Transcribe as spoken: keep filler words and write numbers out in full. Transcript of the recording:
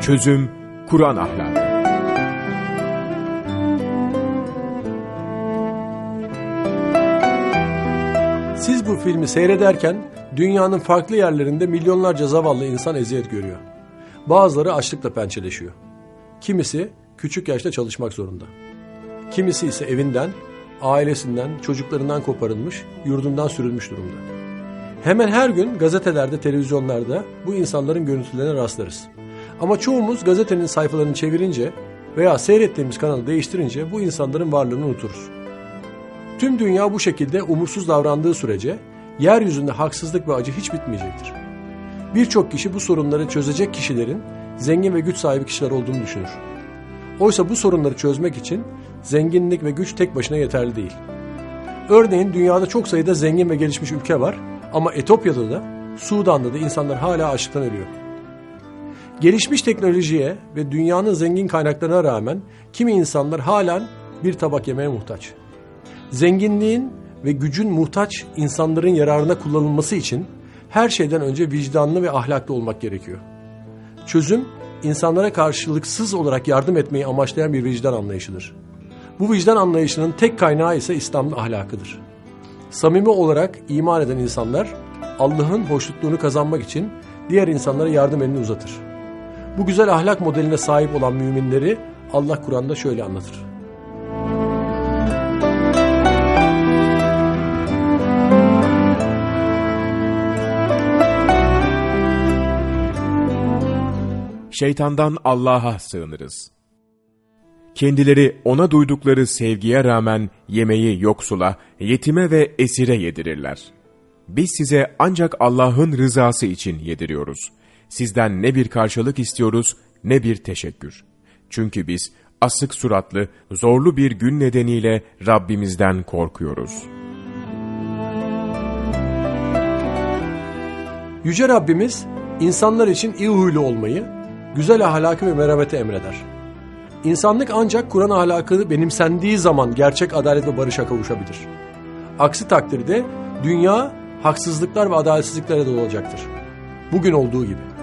Çözüm Kur'an ahlakı. Siz bu filmi seyrederken dünyanın farklı yerlerinde milyonlarca zavallı insan eziyet görüyor. Bazıları açlıkla pençeleşiyor. Kimisi küçük yaşta çalışmak zorunda. Kimisi ise evinden, ailesinden, çocuklarından koparılmış, yurdundan sürülmüş durumda. Hemen her gün gazetelerde, televizyonlarda bu insanların görüntülerine rastlarız. Ama çoğumuz gazetenin sayfalarını çevirince veya seyrettiğimiz kanalı değiştirince bu insanların varlığını unuturuz. Tüm dünya bu şekilde umursuz davrandığı sürece yeryüzünde haksızlık ve acı hiç bitmeyecektir. Birçok kişi bu sorunları çözecek kişilerin zengin ve güç sahibi kişiler olduğunu düşünür. Oysa bu sorunları çözmek için zenginlik ve güç tek başına yeterli değil. Örneğin dünyada çok sayıda zengin ve gelişmiş ülke var ama Etiyopya'da da Sudan'da da insanlar hala açlıktan ölüyor. Gelişmiş teknolojiye ve dünyanın zengin kaynaklarına rağmen kimi insanlar halen bir tabak yemeğe muhtaç. Zenginliğin ve gücün muhtaç insanların yararına kullanılması için her şeyden önce vicdanlı ve ahlaklı olmak gerekiyor. Çözüm, insanlara karşılıksız olarak yardım etmeyi amaçlayan bir vicdan anlayışıdır. Bu vicdan anlayışının tek kaynağı ise İslam'ın ahlakıdır. Samimi olarak iman eden insanlar Allah'ın hoşnutluğunu kazanmak için diğer insanlara yardım elini uzatır. Bu güzel ahlak modeline sahip olan müminleri Allah Kur'an'da şöyle anlatır. Şeytandan Allah'a sığınırız. Kendileri ona duydukları sevgiye rağmen yemeği yoksula, yetime ve esire yedirirler. Biz size ancak Allah'ın rızası için yediriyoruz. Sizden ne bir karşılık istiyoruz ne bir teşekkür. Çünkü biz asık suratlı, zorlu bir gün nedeniyle Rabbimizden korkuyoruz. Yüce Rabbimiz insanlar için iyi huylu olmayı, güzel ahlakı ve merhameti emreder. İnsanlık ancak Kur'an ahlakını benimsendiği zaman gerçek adalet ve barışa kavuşabilir. Aksi takdirde dünya haksızlıklar ve adaletsizliklere dolu olacaktır. Bugün olduğu gibi.